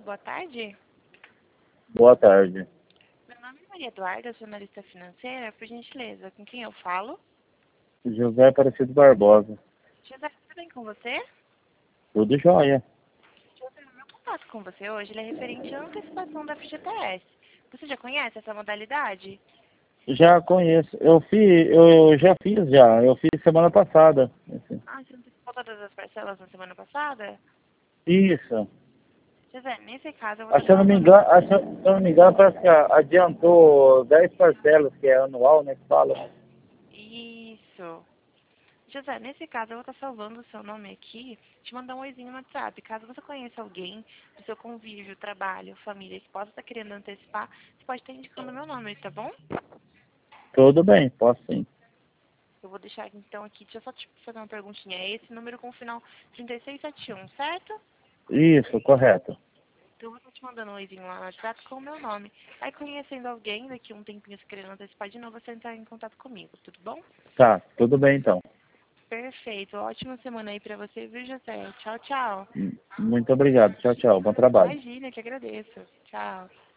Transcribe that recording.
boa tarde. Boa tarde. Meu nome é Maria Eduarda, eu sou analista financeira. Por gentileza, com quem eu falo? José Aparecido Barbosa. José, tudo bem com você? Tudo jóia. José, o meu contato com você hoje ele é referente à antecipação da FGTS. Você já conhece essa modalidade? Já conheço. Eu já fiz já. Eu fiz semana passada. Assim. Ah, você antecipou todas as parcelas na semana passada? Isso. José, nesse caso eu vou estar Se eu não me salvando... engano, se eu não me engano, parece que adiantou 10 parcelas, que é anual, né? Que fala. Isso. José, nesse caso eu vou estar salvando o seu nome aqui, te mandar um oizinho no WhatsApp. Caso você conheça alguém do seu convívio, trabalho, família que possa estar querendo antecipar, você pode estar indicando meu nome, tá bom? Tudo bem, posso sim. Eu vou deixar então aqui, deixa eu só te fazer uma perguntinha. É esse número com o final 3671, certo? Isso, correto. Então eu vou estar te mandando um oizinho lá no WhatsApp com o meu nome. Aí conhecendo alguém, daqui um tempinho se querendo antecipar de novo, você entrar em contato comigo, tudo bom? Tá, tudo bem então. Perfeito. Ótima semana aí pra você, viu, José? Tchau, tchau. Muito obrigado. Tchau, tchau. Bom trabalho. Imagina, que agradeço. Tchau.